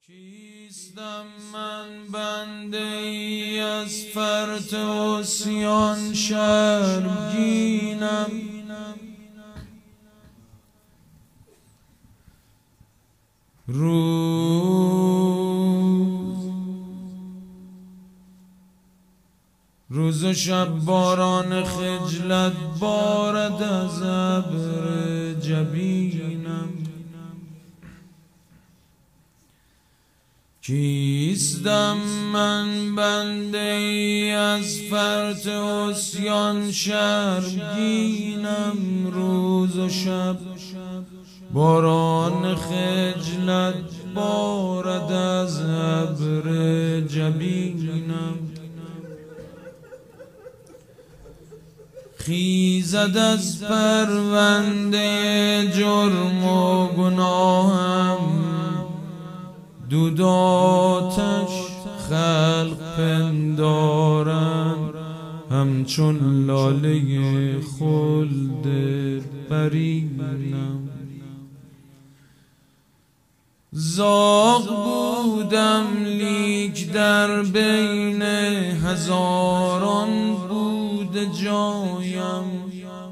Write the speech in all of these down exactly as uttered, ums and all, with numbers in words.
کیستم من بنده ای از فرط عصیان شرمگینم، روز روز و شب باران خجلت بارد از ابر جبینم. کیستم من بنده ای از فرط عصیان شرمگینم، روز و شب باران خجلت بارد از ابر جبینم. خیزد از پرونده جرم و گناهم، دود آتش خلق پندارم، همچون لاله خلد برینم. زاغ بودم لیک در بین هزاران بود جایم،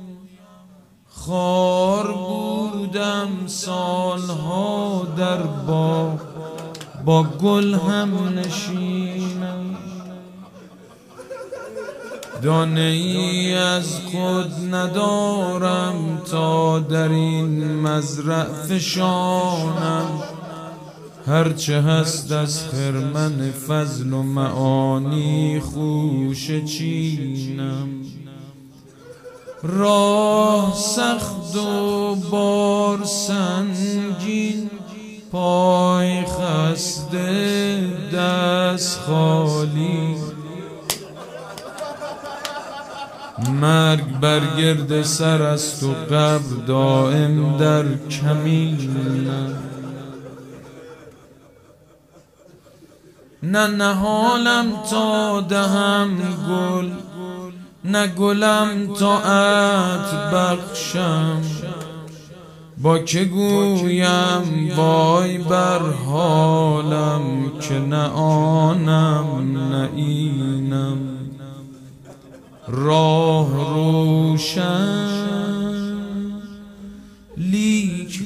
خار بودم سالها در باغ با گل هم نشینم. دانه ای از خود ندارم تا در این مزرع فشانم، هرچه هست از خرمن فضل و معانی خوشه چینم. راه سخت و بار سنگین، پای خسته دست خالی، مرگ برگرد سر است و قبر دائم در کمینم. نه نهالم تا دهم گل، نه گلم تا عطر بخشم، با که گویم وای بر حالم که نه آنم نه اینم. راه روشن لیک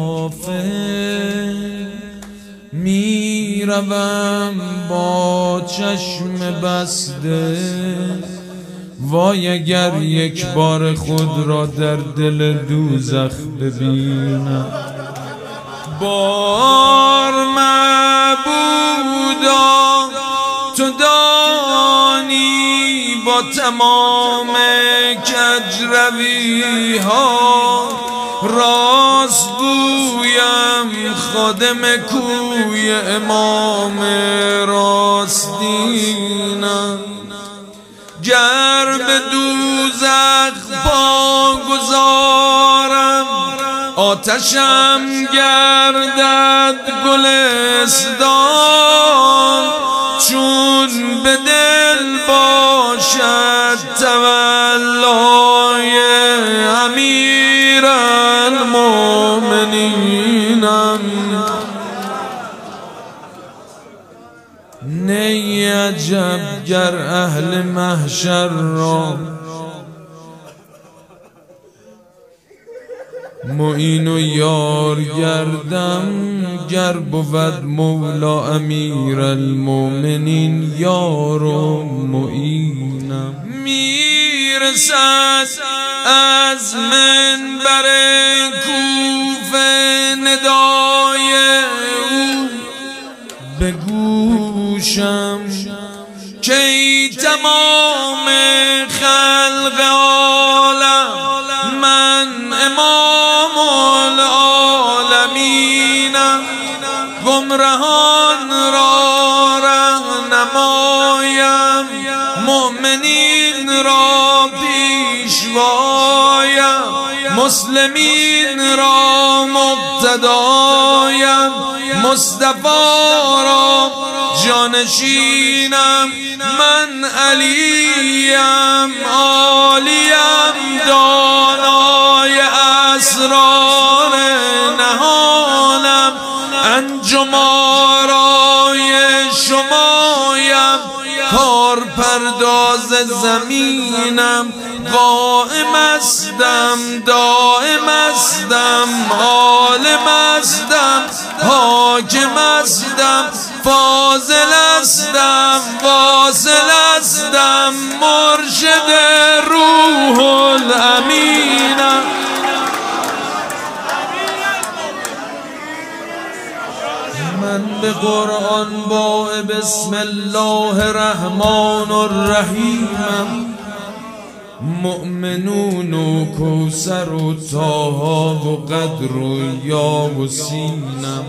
غافل، می روم با چشم بسته، وای اگر یک بار خود را در دل دوزخ ببینم. بار معبودا تو دانی با تمام کجروی ها، راست گویم خادم کوی امام راستینم. گر به دوزخ پا گذارم، آتشم گردد گلستان، چون به دل باشد تولای امیر المؤمنینم. نی عجب گر اهل محشر را معین و یار گردم، گر بود مولا امیر المؤمنین یار و معینم. میرسد از منبر کوفه ندای او به گوشم، که ای تمام خلق عالم من امام العالمینم. گمرهان را رهنمایم، مؤمنین را پیشوایم، مسلمین را مقتدایم، مصطفی را جانشینم. من علیم عالیم، دانای اسرار نهانم، انجم آرای شمایم، کار پرداز زمینم، قائم استم دائم استم، عالم استم حاکم استم، فاضل استم واصل استم، مرشد روح الامینم. من به قرآن با بسم الله الرحمن الرحیمم، مؤمنون و کوثر و طه و قدر و یا و سینم،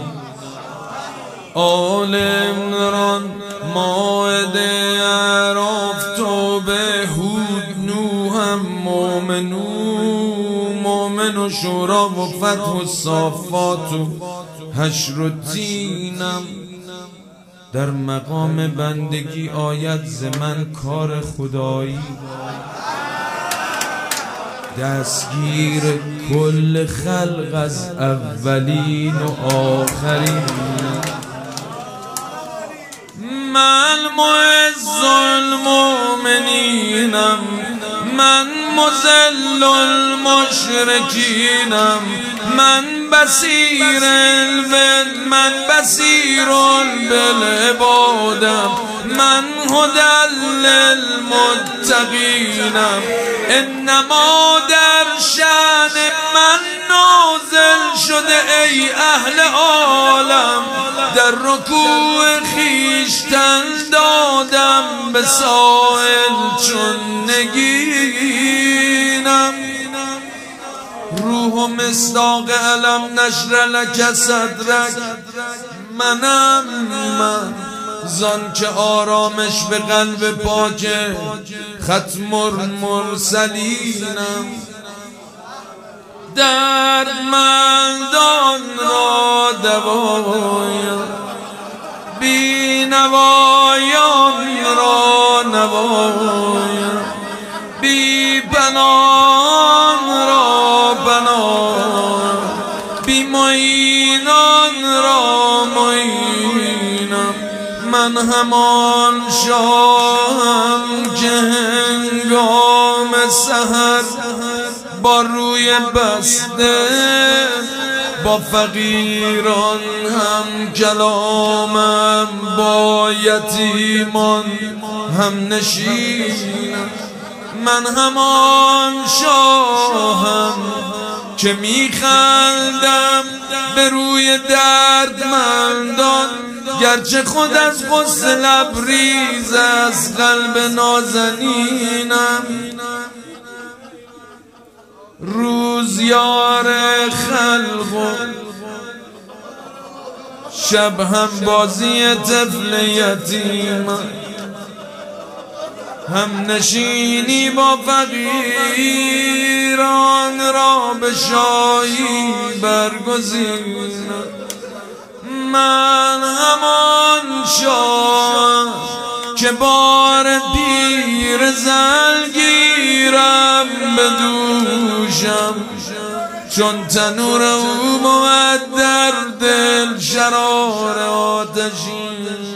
آل عمران مائده اعراف توبه هود نوحم، مؤمنون مؤمن و شورا و فتح و صافات و حشر و تینم. در مقام بندگی آید ز من کار خدایی، دستگیر کل خلق از اولین و آخرین. من معز المؤمنینم، من مذل المشرکینم، من بصیر البل من بصیر بالعبادم، من هدی للمتقینم. انما در شأن من نازل شده ای اهل عالم، در رکوع خیشتن دادم به سائل چون نگینم. روح و مصداق علم نشر لک صدرک، منم من زان که آرامش به قلب پاک ختم المرسلینم. دردمندان را دوایم، بی نوایان را نوایم، بی پناهان را پناه، بی معینان را معینم. من همان شاهم که هنگام سحر با روی بسته با فقیران هم کلامم، با یتیمان هم نشینم. من همان شاهم که میخندم به روی دردمندان، گرچه خود از غصه لبریز از قلب نازنینم. روز یار خلق و شب هم بازی طفل یتیمم، هم نشینی با فقیران را به شاهی برگزینم. من همان شاه که بار پیر زل گیرم به دوشم، چون تنور او بود در دل شرار آتشین.